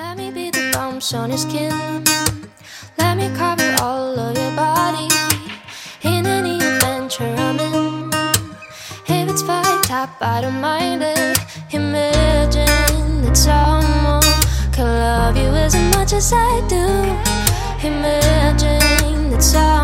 Let me be the bumps on your skin. Let me cover all of your body in any adventure I'm in. If it's fucked up, I don't mind it. Imagine that someone can love you as much as I do. Imagine that someone